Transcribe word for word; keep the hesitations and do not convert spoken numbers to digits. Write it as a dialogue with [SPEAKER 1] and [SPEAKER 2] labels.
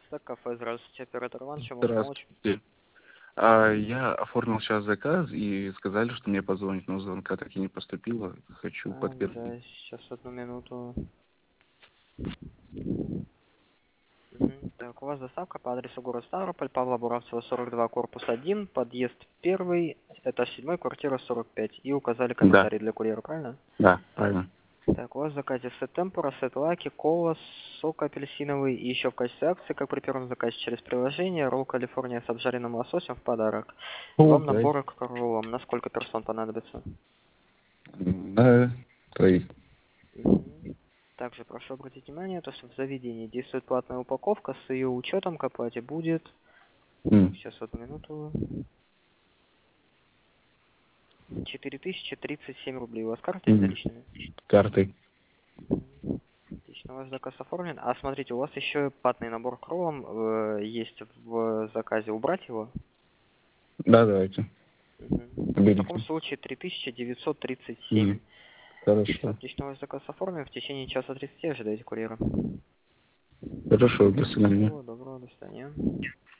[SPEAKER 1] Так, кафе, здравствуйте, оператор Иван, чем могу помочь?
[SPEAKER 2] Здравствуйте. А, я оформил сейчас заказ и сказали, что мне позвонить, но звонка так и не поступило. Хочу
[SPEAKER 1] А,
[SPEAKER 2] подтвердить.
[SPEAKER 1] да, сейчас одну минуту. Мгм. Так, у вас доставка по адресу город Ставрополь, Павла Буравцева, сорок два, корпус один, подъезд первый, этаж седьмой, квартира сорок пять. И указали
[SPEAKER 2] Да,
[SPEAKER 1] комментарий для курьера, правильно?
[SPEAKER 2] да, правильно.
[SPEAKER 1] Так, у вас в заказе сет темпура, сет лаки, кола, сок апельсиновый и еще в качестве акции, как при первом заказе через приложение, ролл Калифорния с обжаренным лососем в подарок.
[SPEAKER 2] О,
[SPEAKER 1] Вам
[SPEAKER 2] кайф.
[SPEAKER 1] набор к роллам. На сколько персон понадобится?
[SPEAKER 2] На троих.
[SPEAKER 1] Мгм. Также прошу обратить внимание, то, что в заведении действует платная упаковка, с ее учетом к оплате будет... Так,
[SPEAKER 2] М,
[SPEAKER 1] сейчас одну минуту. четыре тысячи тридцать семь рублей. У вас карта или
[SPEAKER 2] м,
[SPEAKER 1] наличными?
[SPEAKER 2] Картой.
[SPEAKER 1] Отлично, у вас заказ оформлен. А смотрите, у вас еще платный набор к роллам э, есть в заказе. Убрать его?
[SPEAKER 2] Да, давайте.
[SPEAKER 1] Мгм. В таком
[SPEAKER 2] Берите.
[SPEAKER 1] случае три тысячи девятьсот тридцать семь.
[SPEAKER 2] М,
[SPEAKER 1] Все,
[SPEAKER 2] Хорошо.
[SPEAKER 1] отлично, у вас заказ оформлен. В течение часа тридцати ожидайте курьера.
[SPEAKER 2] Хорошо, до свидания.
[SPEAKER 1] Всего доброго, до свидания.